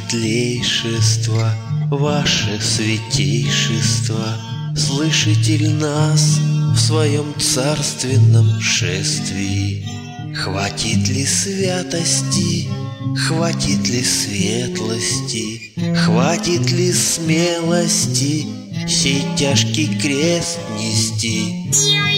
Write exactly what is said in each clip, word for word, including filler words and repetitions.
светлейшество, ваше святейшество, слышите ли нас в своем царственном шествии? Хватит ли святости, хватит ли светлости, хватит ли смелости сей тяжкий крест нести?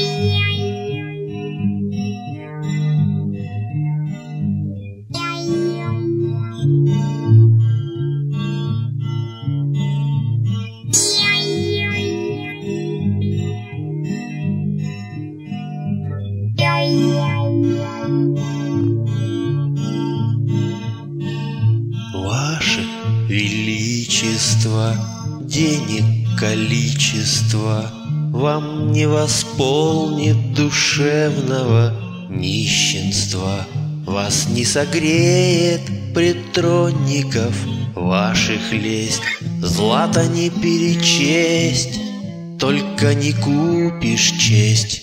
Ваше величество, денег количество вам не восполнит душевного нищенства, вас не согреет пред тронников ваших лесть, злато не перечесть, только не купишь честь.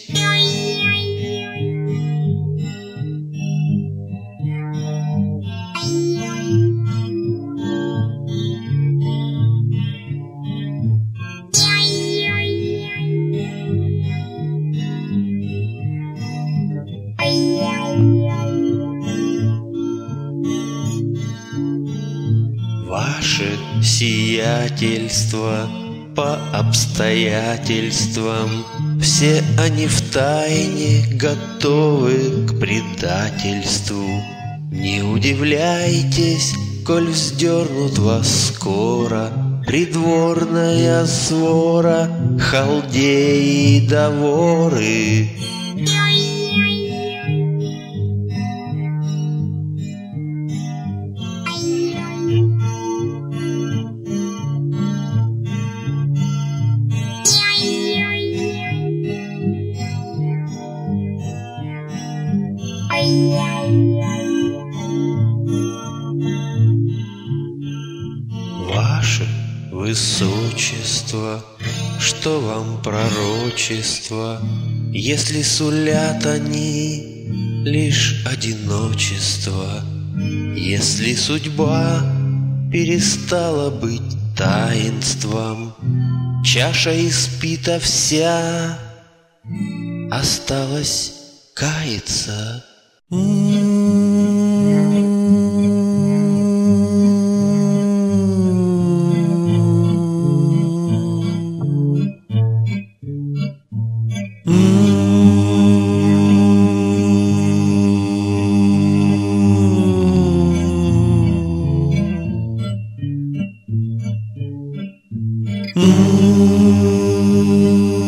Ваше сиятельство по обстоятельствам, все они втайне готовы к предательству. Не удивляйтесь, коль вздернут вас скоро придворная свора, халдеи и воры. Ваше высочество, что вам пророчество, если сулят они лишь одиночество, если судьба перестала быть таинством, чаша испита вся, осталось каяться. Mm-hmm.